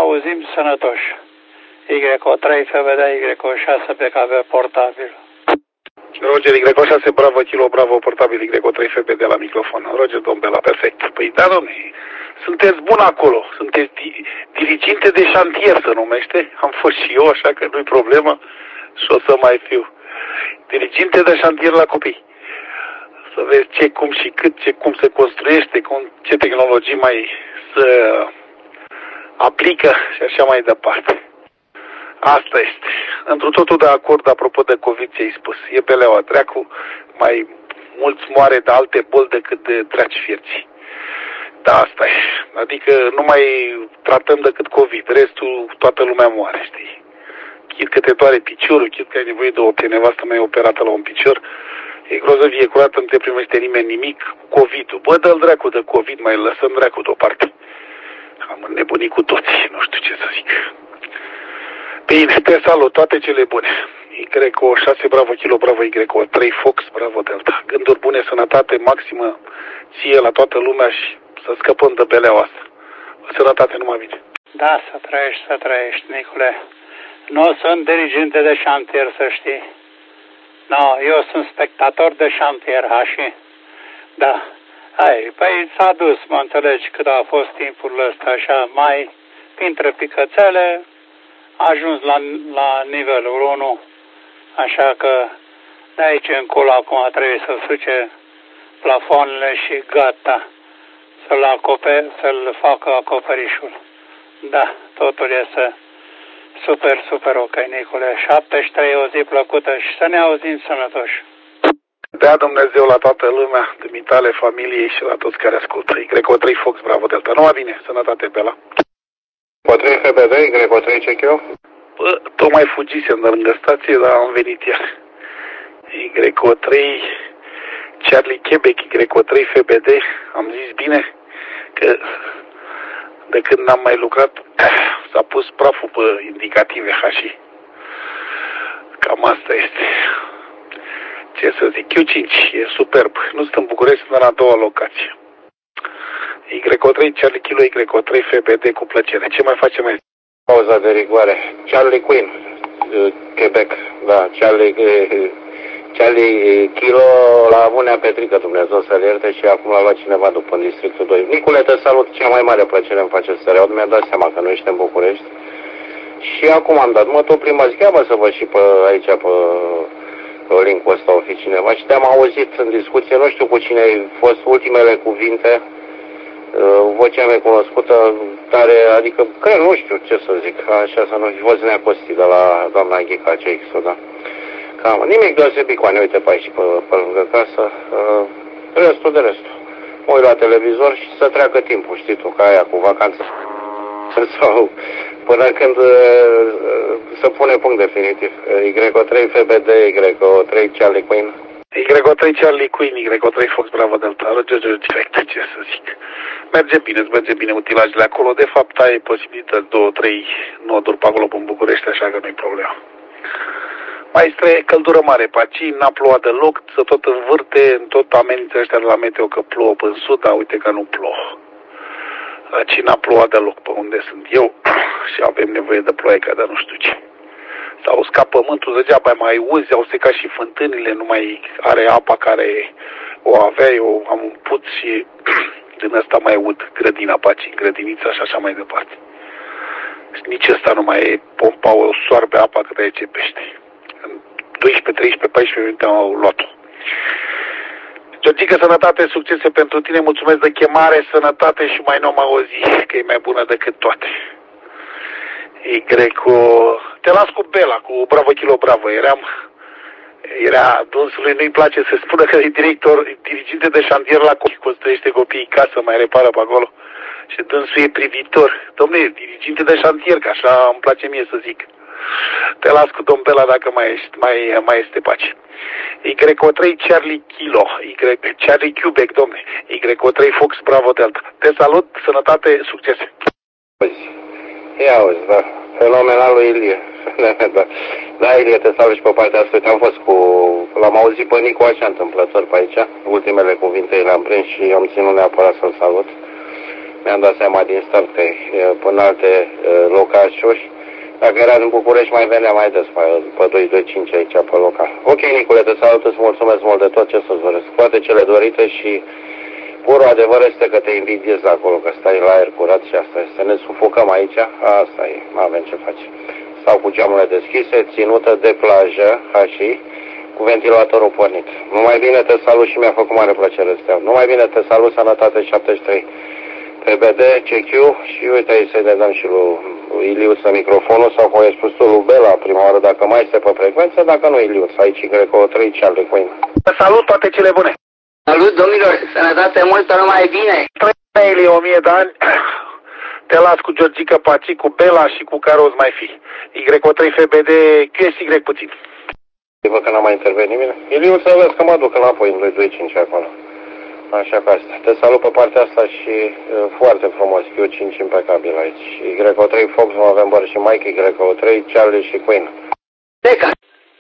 auzim sănătoși. Y3 FBD, Y6 PKV portabil. Roger, Y6 Bravo Kilo Bravo portabil, Y3 FBD la microfon. Roger, domn Bela, perfect. Păi da, domne, sunteți bun acolo. Sunteți diriginte de șantier, se numește. Am fost și eu, așa că nu-i problemă. Și o să mai fiu diriginte de șantier la copii. Să vezi ce, cum și cât, ce, cum se construiește, ce tehnologii mai se aplică și așa mai departe. Asta este. Într-un totul de acord, apropo de COVID, ce ai spus. E beleaua dracu, mai mulți moare de alte boli decât de draci fierții. Da, asta e. Adică nu mai tratăm decât COVID. Restul, toată lumea moare, știi? Chit că te doare piciorul, chit că ai nevoie de o nevastă mai operată la un picior. E grozăvie, curată, nu te primește nimeni nimic. COVID-ul. Bă, dă-l dracu de COVID, mai lăsăm dracu deoparte. Am înnebunit cu toții, nu știu ce să zic. Bine, te salut, toate cele bune. Y6 Bravo Kilo Bravo Y3 Fox Bravo Delta. Gânduri bune, sănătate maximă ție la toată lumea și să scăpăm de beleaua asta. Sănătate, numai bine. Da, să trăiești, Nicule. Nu sunt diriginte de șantier, să știi. No, eu sunt spectator de șantier, hași. Da. Păi s-a dus, mă înțelegi, cât a fost timpul ăsta, așa, mai printre picățele, a ajuns la nivelul 1, așa că de aici încolo acum trebuie să suce plafoanele și gata, să-l facă acoperișul. Da, totul este super ok, Nicule. 73, o zi plăcută și să ne auzim sănătoși. Dea Dumnezeu la toată lumea, dumitale, familiei și la toți care ascultă. Y3 Fox Bravo Delta. Numai bine, sănătate, Bela. Y3 FBD, Y3 CQ. Bă, tocmai fugisem de lângă stație, dar am venit iar. Y3 Charlie Quebec, Y3 FBD. Am zis bine că de când n-am mai lucrat s-a pus praful pe indicative hași. Cam asta este. Ce să zic, Q5 e superb. Nu sunt în București, sunt în a doua locație. Y3 Charlie Kilo, Y3 FBD cu plăcere. Ce mai facem mai? Pauza de rigoare. Charlie Queen, Quebec. Da, Charlie Kilo la Bunea Petrică, Dumnezeu să-l ierte, și acum l-a luat cineva după în districtul 2. Nicule, te salut, cea mai mare plăcere îmi face să reaud. Mi-a dat seama că nu ești în București. Și acum am dat mă prima zi, să văd și pe aici, pe link-ul ăsta o fi cineva, și te-am auzit în discuție, nu știu cu cine ai fost, ultimele cuvinte, vocea mea cunoscută, tare, adică, cred, nu știu ce să zic, așa să nu fi fost neacostit de la doamna Ghica CX-ul, da. Cam, nimic deosebit cu ani, uite pe aici, pe lângă casă, restul de restul. Mă uit la televizor și să treacă timpul, știi tu, ca aia cu vacanță. Sau până când să pune punct definitiv. Y3 FBD, Y3 Charlie Queen. Y3 Charlie Queen, Y3 Fox Bravo Delta. Roger, direct, ce să zic. Merge bine utilajele acolo. De fapt, ai posibilități 2-3 noduri pe acolo, pe București, așa că nu-i problemă. Maestre, căldură mare pe aici, n-a plouat deloc, să tot învârte, tot amenință ăștia de la meteo că plouă în sud, dar uite că nu plouă. Aici n-a plouat deloc pe unde sunt eu și avem nevoie de ploaie, dar nu știu ce. S-a uscat pământul, degeaba mai uzi, au secat și fântânile, nu mai are apa care o avea, eu am un puț și din ăsta mai ud grădina pe aici, grădinița și așa mai departe. Și nici ăsta nu mai e pompa, o soarbe apa cât aia ce pește. În 12, 13, 14 minute am luat-o. Georgica, sănătate, succese pentru tine, mulțumesc de chemare, sănătate și mai nou auzi, că e mai bună decât toate. Te las cu Bela, cu Bravo Kilo Bravo, era dânsului, nu-i place să spună că e diriginte de șantier la copii, construiește copiii casă, mai repară pe acolo și dânsul e privitor. Dom'le, diriginte de șantier, că așa îmi place mie să zic. Te las cu domn Bela dacă mai este pace. Y3 Charlie Kilo, Charlie Quebec, domne, Y3 Fox Bravo Delta. Te salut, sănătate, succese. Ia auzi, da, fenomenalul Ilie. Da, Ilie, te salut și pe partea asta. L-am auzit pe Nicu așa întâmplător pe aici. Ultimele cuvinte le-am prins și am ținut neapărat să-l salut. mi-am dat seama din start până alte locașuri. Dacă era în București, mai venea mai des pe 225 aici, pe local. Ok, Nicule, te salut, îți mulțumesc mult de tot, ce să-ți doresc. Toate cele dorite și purul adevăr este că te invidiez acolo, că stai la aer curat și asta este. Să ne sufocăm aici, asta e, nu avem ce face. Stau cu geamurile deschise, ținută de plajă, și cu ventilatorul pornit. Numai bine, te salut și mi-a făcut mare plăcere să te iau. Numai bine, te salut, sănătate 73. PBD, CQ și uite aici să-i dăm și lui Iliuță microfonul sau cum ai spus tu lui Bela prima oară, dacă mai este pe frecvență, dacă nu Iliuț, aici Greco 3 Charlie Queen. Salut, toate cele bune! Salut, domnilor, sănătate multă, numai bine! Trăiește 1000 de ani, te las cu Georgica Paci, cu Bela și cu care o mai fi. Y3 FBD, QSY puțin. Văd că n-a mai intervenit nimeni. Iliuț, să vezi că mă duc înapoi în 225 acolo. Așa că asta. Te salut pe partea asta și foarte frumos, Q5 impecabil aici. Y3 Fox, November și Mike, Y3, Charlie și Queen. Pleca!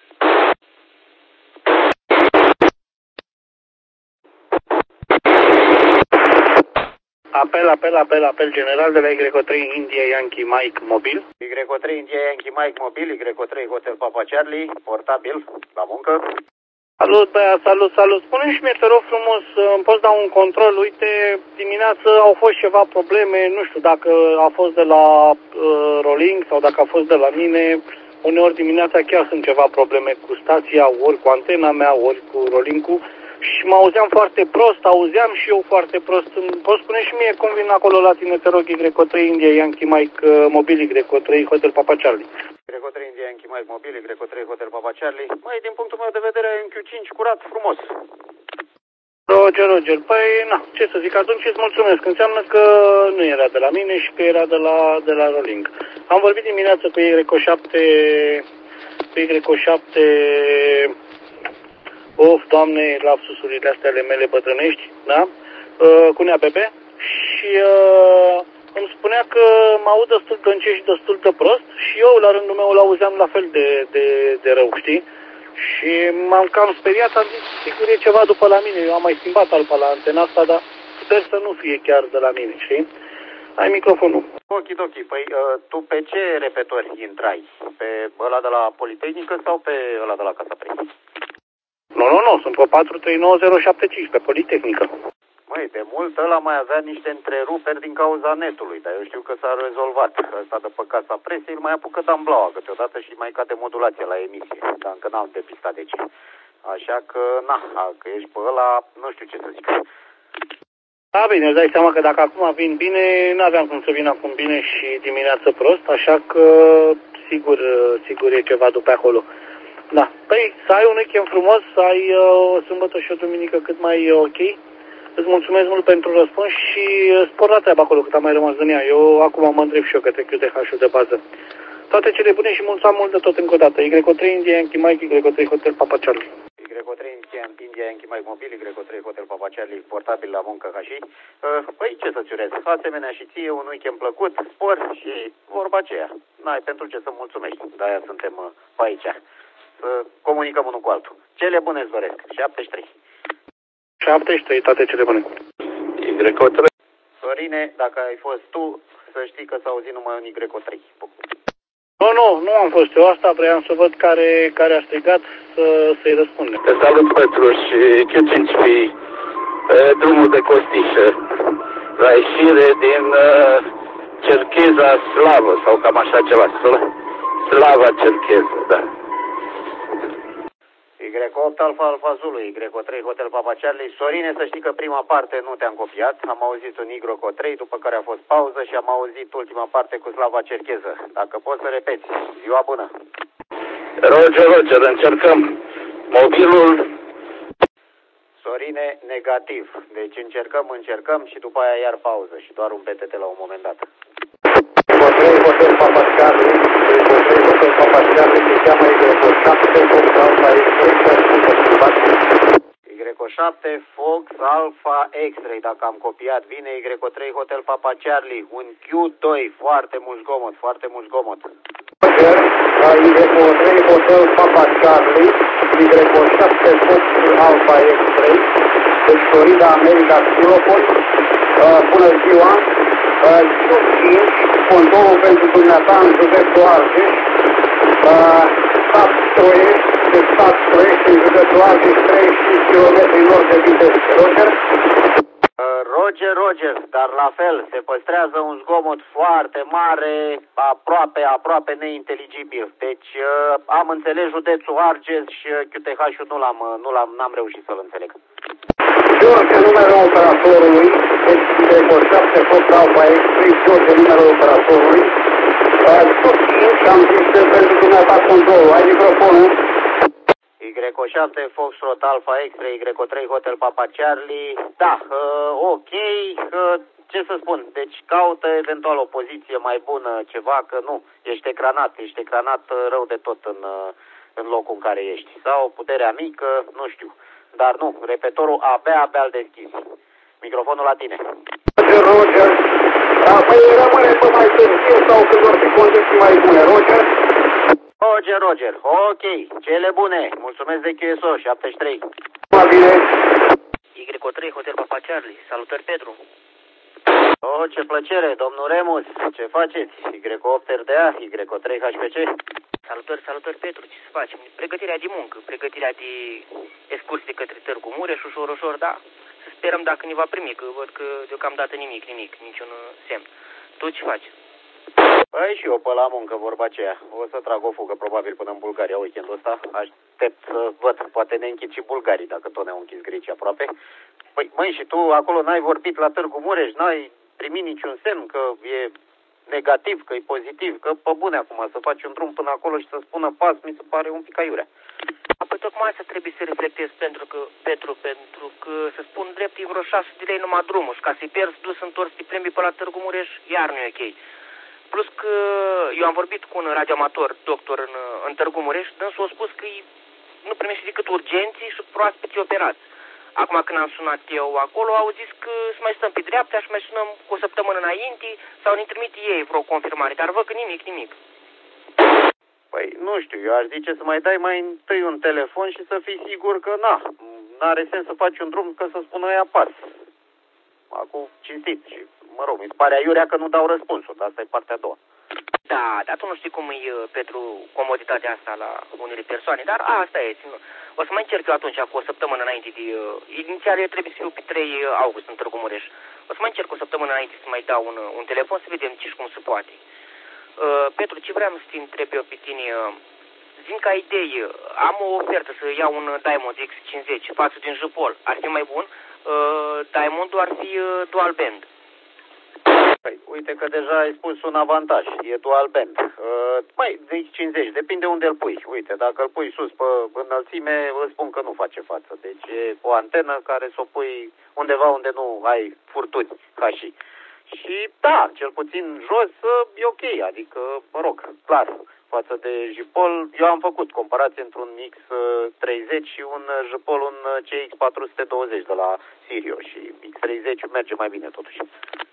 Apel general de la Y3 India Yankee Mike mobil. Y3 India Yankee Mike mobil, Y3 Hotel Papa Charlie, portabil, la muncă. Salut, băia, salut. Spune-mi și mie, te rog frumos, îmi poți da un control? Uite, dimineață au fost ceva probleme, nu știu dacă a fost de la Rolling sau dacă a fost de la mine. Uneori dimineața chiar sunt ceva probleme cu stația, ori cu antena mea, ori cu Rolling-ul. Și mă auzeam foarte prost, auzeam și eu foarte prost. Îmi poți spune și mie cum vin acolo la tine, te rog, Y3 India Yankee Mike mobil, Y3 Hotel Papa Charlie. Y3 India Yankee Mike mobil, Y3 Hotel Papa Charlie. Mai din punctul meu de vedere, în Q5 curat, frumos. Roger. Păi, na, ce să zic, atunci îți mulțumesc. Înseamnă că nu era de la mine și că era de la Rolling. Am vorbit dimineață cu Y7, Doamne, lapsusurile astea ale mele bătrânești, da? Cu NABB și îmi spunea că mă aud destul de încet și destul de prost și eu la rândul meu l-auzeam la fel de rău, știi? Și m-am cam speriat, am zis, sigur e ceva după la mine, eu am mai schimbat alfa la antena asta, dar sper să nu fie chiar de la mine, știi? Ai microfonul. Okidoki, păi tu pe ce repetori intrai? Pe ăla de la Politehnică sau pe ăla de la Casa Prei? Nu, sunt pe 439075, pe Politehnică. Măi, de mult ăla mai avea niște întreruperi din cauza netului, dar eu știu că s-a rezolvat. Ăsta de pe Casa Presei îl mai apucă damblaua câteodată și mai cade modulația la emisie, dar încă n-am depistat de ce. Așa că, că ești pe ăla, nu știu ce să zic. Da, bine, îți dai seama că dacă acum vin bine, n-aveam cum să vin acum bine și dimineață prost, așa că sigur e ceva după acolo. Da, păi să ai un weekend frumos, să ai o sâmbătă și o duminică cât mai ok. Îți mulțumesc mult pentru răspuns și spor la treaba acolo cât am mai rămas din ea. Eu acum mă îndrept și eu către QTH-ul de bază. Toate cele bune și mulțumesc mult de tot încă o dată. Y3 India Yankee Mike, Y3 Hotel Papa Charlie. Y3 India Yankee Mike mobil, Y3 Hotel Papa Charlie, portabil la muncă ca și. Păi ce să-ți urez? Asemenea și ție un weekend plăcut, spor și vorba aceea. N-ai pentru ce să mulțumești, de-aia suntem pe aici. Să comunicăm unul cu altul. Cele bune îți doresc. 73, toate cele bune. Y3. Sorine, dacă ai fost tu, să știi că s-a auzit numai un Y3. Nu am fost eu, asta vreau să văd care a strigat să-i răspundem. Te salut, Petru, și Q5 fi drumul de Costișă, la ieșire din Cercheza Slavă, sau cam așa ceva, Slava Cercheză, da. Y8 Alfa Zulu, Y3 Hotel Papa Charlie. Sorine, să știi că prima parte nu te-am copiat. Am auzit un Y3, după care a fost pauză și am auzit ultima parte cu Slava Cercheză. Dacă poți să repeți. Ziua bună! Roger, încercăm. Mobilul... Sorine, negativ. Deci încercăm și după aia iar pauză și doar un PTT la un moment dat. Y3 Hotel Papa Charlie, Y3 Hotel Papa Charlie, se cheamă Y7 Fox Alpha X-Ray, dacă am copiat bine, Y3 Hotel Papa Charlie, un Q2, foarte mult zgomot. Y3 Hotel Papa Charlie, Y7 Fox Alpha X-Ray, deci Florida, America, Xilopol, bună ziua, Sub 5, controlul pentru dumneata în județul Argeș, stat Troiești, de stat Troiești în județul Argeș, 35 km nord de Vitebsk. Roger? Roger, dar la fel se păstrează un zgomot foarte mare, aproape neinteligibil. Deci am înțeles județul Argeș și QTH-ul n-am reușit să-l înțeleg. George, numele operatorului, deci de Coșapte, Fox Alpha X3, George, numele operatorului. Sub 5, am zis pentru dumneata controlul. Ai microfonul? Y7, Foxtrot Alpha X3, Y3, Hotel Papa Charlie. Da, ok, ce să spun, deci caută eventual o poziție mai bună, ceva, că nu, ești ecranat rău de tot în locul în care ești. Sau puterea mică, nu știu. Dar nu, repetorul abia îl deschizi. Microfonul la tine. Roger. Păi rămâne pe mai târziu sau când vor fi condiții mai bune, Roger? Roger. Ok, cele bune. Mulțumesc de QSO, 73. Bine. Y3, Hotel Papa Charlie. Salutări, Petru. Ce plăcere, domnul Remus. Ce faceți? Y8 RDA, Y3 HPC. Salutări, Petru, ce să facem? Pregătirea de muncă, pregătirea de excursie către Târgu Mureș, ușor, da. Să sperăm dacă ne va primi, că văd că deocamdată nimic, niciun semn. Tu ce faci? Păi și eu pe la muncă, vorba aceea. O să trag o fugă probabil până în Bulgaria weekendul ăsta. Aștept să văd, poate ne închid și bulgarii, dacă tot ne-au închis grecii aproape. Păi, măi, și tu acolo n-ai vorbit la Târgu Mureș, n-ai primit niciun semn că e negativ, că e pozitiv, că pe bune acum să faci un drum până acolo și să spună pas, mi se pare un pic aiurea. Păi tocmai asta trebuie să reflectez, pentru că să spun drept, e vreo 6 de lei numai drumul și ca să-i pierzi dus întors de plimbi pe la Târgu Mureș, iar nu e ok. Plus că eu am vorbit cu un radioamator, doctor în Târgu Mureș, dânsul a spus că nu primește decât urgenții și proaspeți operați. Acum când am sunat eu acolo, au zis că să mai stăm pe dreapta și mai sunăm cu o săptămână înainte sau ne trimite ei vreo confirmare, dar văd că nimic. Păi nu știu, eu aș zice să mai dai mai întâi un telefon și să fii sigur că n-are sens să faci un drum, că să spună ea pas. Acum cinstit și, mă rog, mi se pare aiurea că nu dau răspunsul, dar asta e partea a doua. Da, dar tu nu știi cum e, Petru, comoditatea asta la unele persoane, dar asta e. O să mai încerc eu atunci, cu o săptămână înainte de... Inițial eu trebuie să fiu pe 3 august în Târgu Mureș. O să mai încerc o săptămână înainte să mai dau un telefon să vedem ce și cum se poate. Petru, ce vreau să te întreb eu pe tine? Zi-mi ca idee, am o ofertă să iau un Diamond X50 față din Jupol. Ar fi mai bun? Diamondul ar fi dual band. Păi, uite că deja ai spus un avantaj, e dual band. Mai de X50, depinde unde îl pui. Uite, dacă îl pui sus pe înălțime, îți spun că nu face față. Deci e o antenă care să o pui undeva unde nu ai furtuni, ca și. Și da, cel puțin jos e ok, adică, mă rog, clar, față de Jipol, eu am făcut comparație între un X30 și un Jipol, un CX420 de la Sirio și X30 merge mai bine totuși.